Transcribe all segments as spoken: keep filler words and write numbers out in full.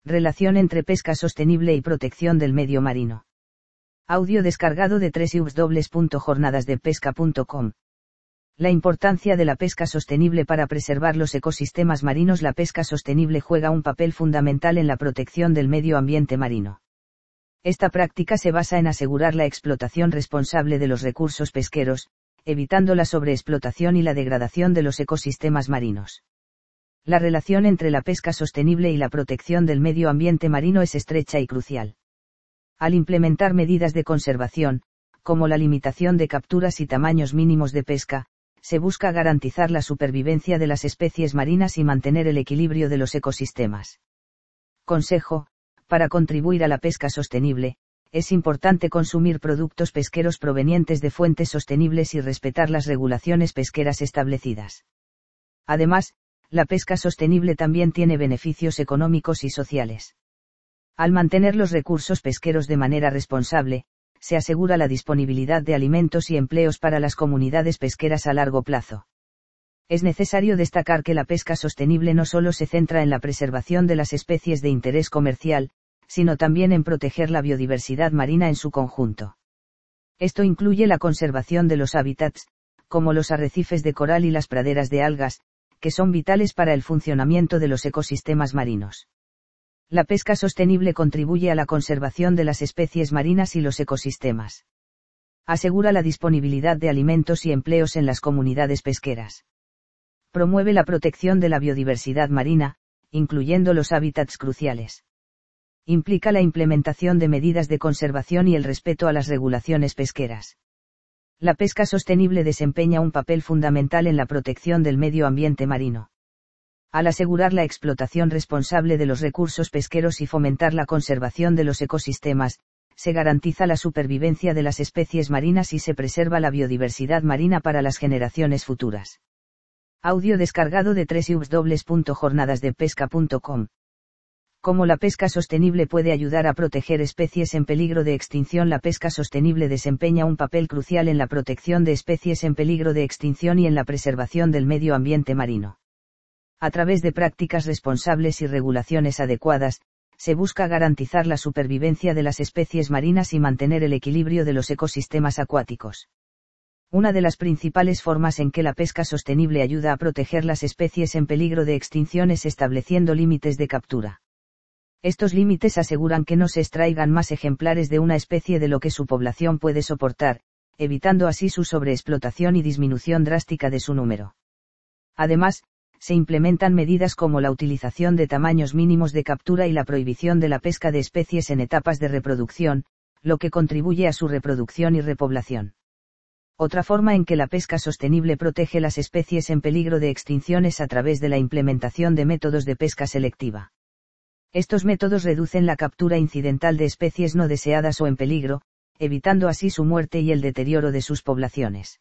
Relación entre pesca sostenible y protección del medio marino. Audio descargado de doble u doble u doble u punto jornadas de pesca punto com. La importancia de la pesca sostenible para preservar los ecosistemas marinos. La pesca sostenible juega un papel fundamental en la protección del medio ambiente marino. Esta práctica se basa en asegurar la explotación responsable de los recursos pesqueros, evitando la sobreexplotación y la degradación de los ecosistemas marinos. La relación entre la pesca sostenible y la protección del medio ambiente marino es estrecha y crucial. Al implementar medidas de conservación, como la limitación de capturas y tamaños mínimos de pesca, se busca garantizar la supervivencia de las especies marinas y mantener el equilibrio de los ecosistemas. Consejo: para contribuir a la pesca sostenible, es importante consumir productos pesqueros provenientes de fuentes sostenibles y respetar las regulaciones pesqueras establecidas. Además, la pesca sostenible también tiene beneficios económicos y sociales. Al mantener los recursos pesqueros de manera responsable, se asegura la disponibilidad de alimentos y empleos para las comunidades pesqueras a largo plazo. Es necesario destacar que la pesca sostenible no solo se centra en la preservación de las especies de interés comercial, sino también en proteger la biodiversidad marina en su conjunto. Esto incluye la conservación de los hábitats, como los arrecifes de coral y las praderas de algas, que son vitales para el funcionamiento de los ecosistemas marinos. La pesca sostenible contribuye a la conservación de las especies marinas y los ecosistemas. Asegura la disponibilidad de alimentos y empleos en las comunidades pesqueras. Promueve la protección de la biodiversidad marina, incluyendo los hábitats cruciales. Implica la implementación de medidas de conservación y el respeto a las regulaciones pesqueras. La pesca sostenible desempeña un papel fundamental en la protección del medio ambiente marino. Al asegurar la explotación responsable de los recursos pesqueros y fomentar la conservación de los ecosistemas, se garantiza la supervivencia de las especies marinas y se preserva la biodiversidad marina para las generaciones futuras. Audio descargado de doble u doble u doble u punto jornadas de pesca punto com. Cómo la pesca sostenible puede ayudar a proteger especies en peligro de extinción. La pesca sostenible desempeña un papel crucial en la protección de especies en peligro de extinción y en la preservación del medio ambiente marino. A través de prácticas responsables y regulaciones adecuadas, se busca garantizar la supervivencia de las especies marinas y mantener el equilibrio de los ecosistemas acuáticos. Una de las principales formas en que la pesca sostenible ayuda a proteger las especies en peligro de extinción es estableciendo límites de captura. Estos límites aseguran que no se extraigan más ejemplares de una especie de lo que su población puede soportar, evitando así su sobreexplotación y disminución drástica de su número. Además, se implementan medidas como la utilización de tamaños mínimos de captura y la prohibición de la pesca de especies en etapas de reproducción, lo que contribuye a su reproducción y repoblación. Otra forma en que la pesca sostenible protege las especies en peligro de extinción es a través de la implementación de métodos de pesca selectiva. Estos métodos reducen la captura incidental de especies no deseadas o en peligro, evitando así su muerte y el deterioro de sus poblaciones.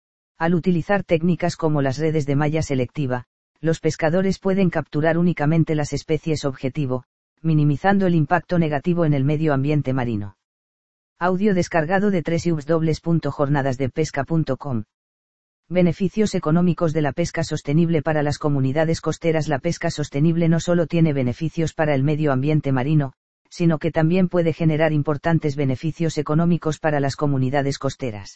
Al utilizar técnicas como las redes de malla selectiva, los pescadores pueden capturar únicamente las especies objetivo, minimizando el impacto negativo en el medio ambiente marino. Audio descargado de doble u doble u doble u punto jornadas de pesca punto com. Beneficios económicos de la pesca sostenible para las comunidades costeras. La pesca sostenible no solo tiene beneficios para el medio ambiente marino, sino que también puede generar importantes beneficios económicos para las comunidades costeras.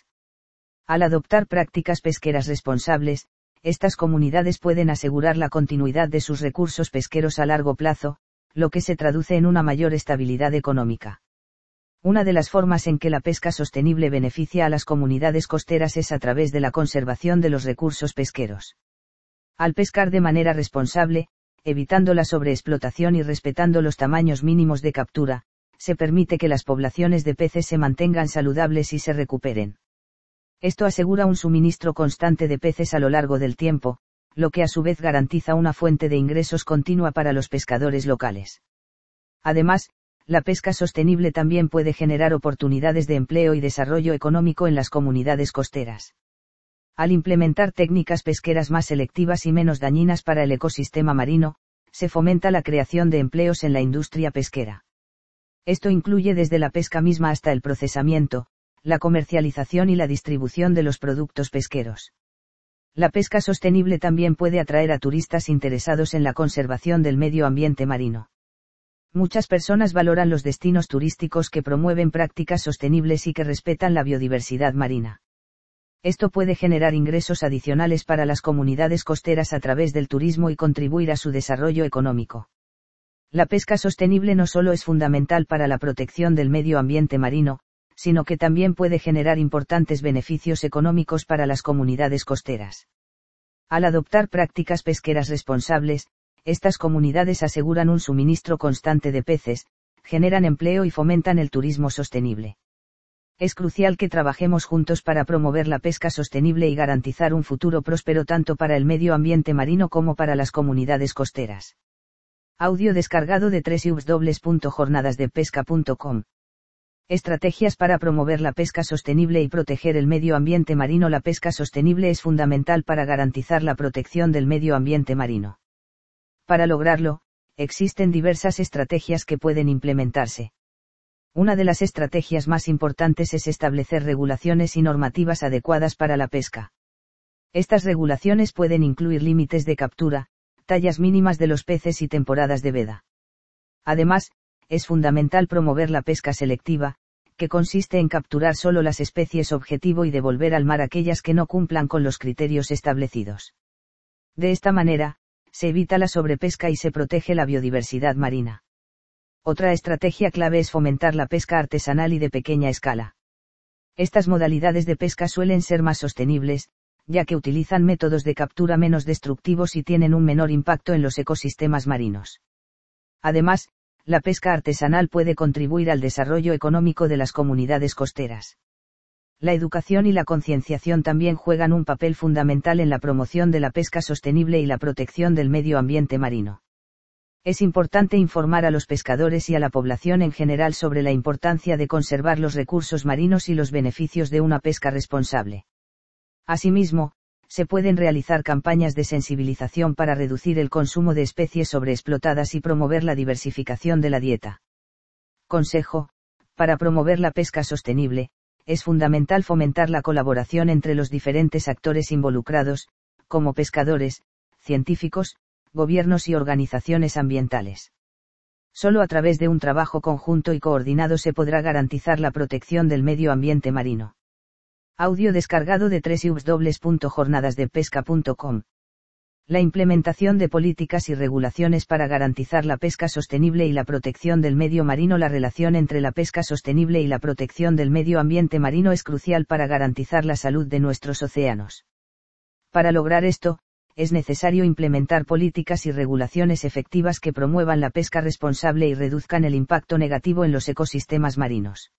Al adoptar prácticas pesqueras responsables, estas comunidades pueden asegurar la continuidad de sus recursos pesqueros a largo plazo, lo que se traduce en una mayor estabilidad económica. Una de las formas en que la pesca sostenible beneficia a las comunidades costeras es a través de la conservación de los recursos pesqueros. Al pescar de manera responsable, evitando la sobreexplotación y respetando los tamaños mínimos de captura, se permite que las poblaciones de peces se mantengan saludables y se recuperen. Esto asegura un suministro constante de peces a lo largo del tiempo, lo que a su vez garantiza una fuente de ingresos continua para los pescadores locales. Además, la pesca sostenible también puede generar oportunidades de empleo y desarrollo económico en las comunidades costeras. Al implementar técnicas pesqueras más selectivas y menos dañinas para el ecosistema marino, se fomenta la creación de empleos en la industria pesquera. Esto incluye desde la pesca misma hasta el procesamiento, la comercialización y la distribución de los productos pesqueros. La pesca sostenible también puede atraer a turistas interesados en la conservación del medio ambiente marino. Muchas personas valoran los destinos turísticos que promueven prácticas sostenibles y que respetan la biodiversidad marina. Esto puede generar ingresos adicionales para las comunidades costeras a través del turismo y contribuir a su desarrollo económico. La pesca sostenible no solo es fundamental para la protección del medio ambiente marino, sino que también puede generar importantes beneficios económicos para las comunidades costeras. Al adoptar prácticas pesqueras responsables, estas comunidades aseguran un suministro constante de peces, generan empleo y fomentan el turismo sostenible. Es crucial que trabajemos juntos para promover la pesca sostenible y garantizar un futuro próspero tanto para el medio ambiente marino como para las comunidades costeras. Audio descargado de doble u doble u doble u punto jornadas de pesca punto com. Estrategias para promover la pesca sostenible y proteger el medio ambiente marino. La pesca sostenible es fundamental para garantizar la protección del medio ambiente marino. Para lograrlo, existen diversas estrategias que pueden implementarse. Una de las estrategias más importantes es establecer regulaciones y normativas adecuadas para la pesca. Estas regulaciones pueden incluir límites de captura, tallas mínimas de los peces y temporadas de veda. Además, es fundamental promover la pesca selectiva, que consiste en capturar solo las especies objetivo y devolver al mar aquellas que no cumplan con los criterios establecidos. De esta manera, se evita la sobrepesca y se protege la biodiversidad marina. Otra estrategia clave es fomentar la pesca artesanal y de pequeña escala. Estas modalidades de pesca suelen ser más sostenibles, ya que utilizan métodos de captura menos destructivos y tienen un menor impacto en los ecosistemas marinos. Además, la pesca artesanal puede contribuir al desarrollo económico de las comunidades costeras. La educación y la concienciación también juegan un papel fundamental en la promoción de la pesca sostenible y la protección del medio ambiente marino. Es importante informar a los pescadores y a la población en general sobre la importancia de conservar los recursos marinos y los beneficios de una pesca responsable. Asimismo, se pueden realizar campañas de sensibilización para reducir el consumo de especies sobreexplotadas y promover la diversificación de la dieta. Consejo: para promover la pesca sostenible, es fundamental fomentar la colaboración entre los diferentes actores involucrados, como pescadores, científicos, gobiernos y organizaciones ambientales. Solo a través de un trabajo conjunto y coordinado se podrá garantizar la protección del medio ambiente marino. Audio descargado de doble u doble u doble u punto jornadas de pesca punto com. La implementación de políticas y regulaciones para garantizar la pesca sostenible y la protección del medio marino. La relación entre la pesca sostenible y la protección del medio ambiente marino es crucial para garantizar la salud de nuestros océanos. Para lograr esto, es necesario implementar políticas y regulaciones efectivas que promuevan la pesca responsable y reduzcan el impacto negativo en los ecosistemas marinos.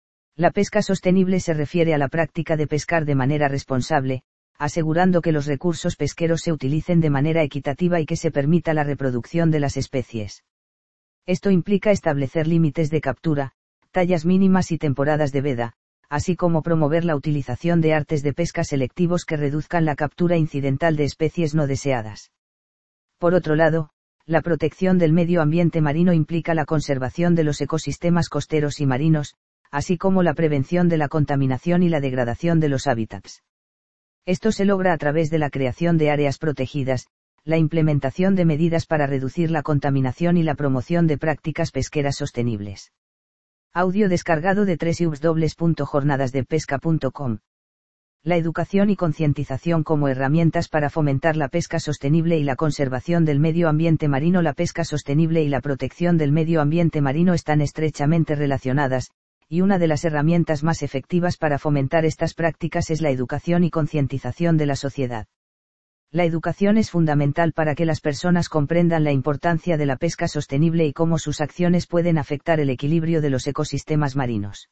La pesca sostenible se refiere a la práctica de pescar de manera responsable, asegurando que los recursos pesqueros se utilicen de manera equitativa y que se permita la reproducción de las especies. Esto implica establecer límites de captura, tallas mínimas y temporadas de veda, así como promover la utilización de artes de pesca selectivos que reduzcan la captura incidental de especies no deseadas. Por otro lado, la protección del medio ambiente marino implica la conservación de los ecosistemas costeros y marinos, así como la prevención de la contaminación y la degradación de los hábitats. Esto se logra a través de la creación de áreas protegidas, la implementación de medidas para reducir la contaminación y la promoción de prácticas pesqueras sostenibles. Audio descargado de doble u doble u doble u punto jornadas de pesca punto com. La educación y concientización como herramientas para fomentar la pesca sostenible y la conservación del medio ambiente marino. La pesca sostenible y la protección del medio ambiente marino están estrechamente relacionadas, y una de las herramientas más efectivas para fomentar estas prácticas es la educación y concientización de la sociedad. La educación es fundamental para que las personas comprendan la importancia de la pesca sostenible y cómo sus acciones pueden afectar el equilibrio de los ecosistemas marinos.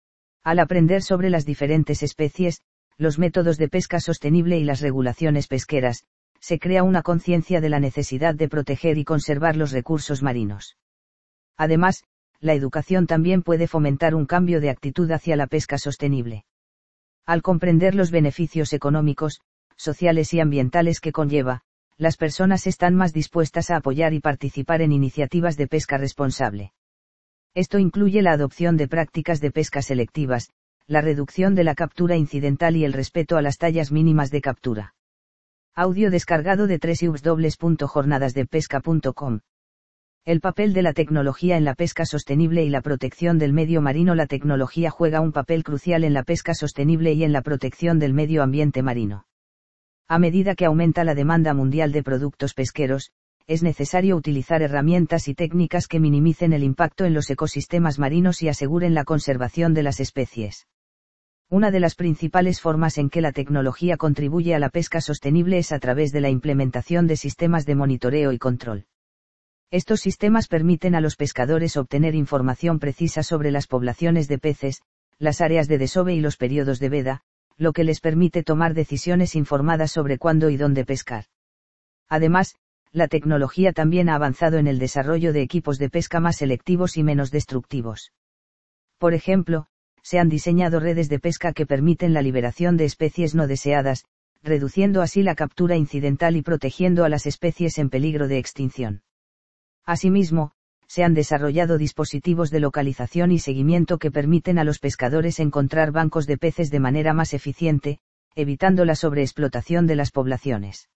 Al aprender sobre las diferentes especies, los métodos de pesca sostenible y las regulaciones pesqueras, se crea una conciencia de la necesidad de proteger y conservar los recursos marinos. Además, la educación también puede fomentar un cambio de actitud hacia la pesca sostenible. Al comprender los beneficios económicos, sociales y ambientales que conlleva, las personas están más dispuestas a apoyar y participar en iniciativas de pesca responsable. Esto incluye la adopción de prácticas de pesca selectivas, la reducción de la captura incidental y el respeto a las tallas mínimas de captura. Audio descargado de doble u doble u doble u punto jornadas de pesca punto com. El papel de la tecnología en la pesca sostenible y la protección del medio marino. La tecnología juega un papel crucial en la pesca sostenible y en la protección del medio ambiente marino. A medida que aumenta la demanda mundial de productos pesqueros, es necesario utilizar herramientas y técnicas que minimicen el impacto en los ecosistemas marinos y aseguren la conservación de las especies. Una de las principales formas en que la tecnología contribuye a la pesca sostenible es a través de la implementación de sistemas de monitoreo y control. Estos sistemas permiten a los pescadores obtener información precisa sobre las poblaciones de peces, las áreas de desove y los periodos de veda, lo que les permite tomar decisiones informadas sobre cuándo y dónde pescar. Además, la tecnología también ha avanzado en el desarrollo de equipos de pesca más selectivos y menos destructivos. Por ejemplo, se han diseñado redes de pesca que permiten la liberación de especies no deseadas, reduciendo así la captura incidental y protegiendo a las especies en peligro de extinción. Asimismo, se han desarrollado dispositivos de localización y seguimiento que permiten a los pescadores encontrar bancos de peces de manera más eficiente, evitando la sobreexplotación de las poblaciones.